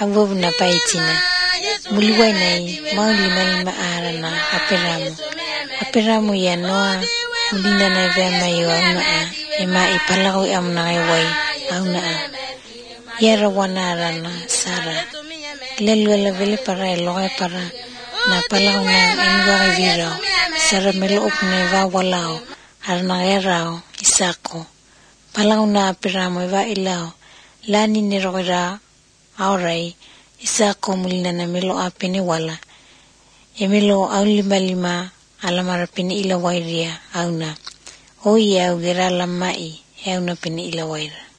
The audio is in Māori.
Agwabu na paitina. Muliwai nai mau lima arana aperamu ya noa mulinda na vema yo auna ema ipalago amna wai auna yara wana arana sara lelwela vele para eloe para na palago na enwa vira sara melo opne va walao arna erao isako palago na aperamu va ilao lani neroira aurai isako mulinda na melo apene wala emelo au lima alamara pini ila wairia auna o ia ugera lamai auna pini ila waira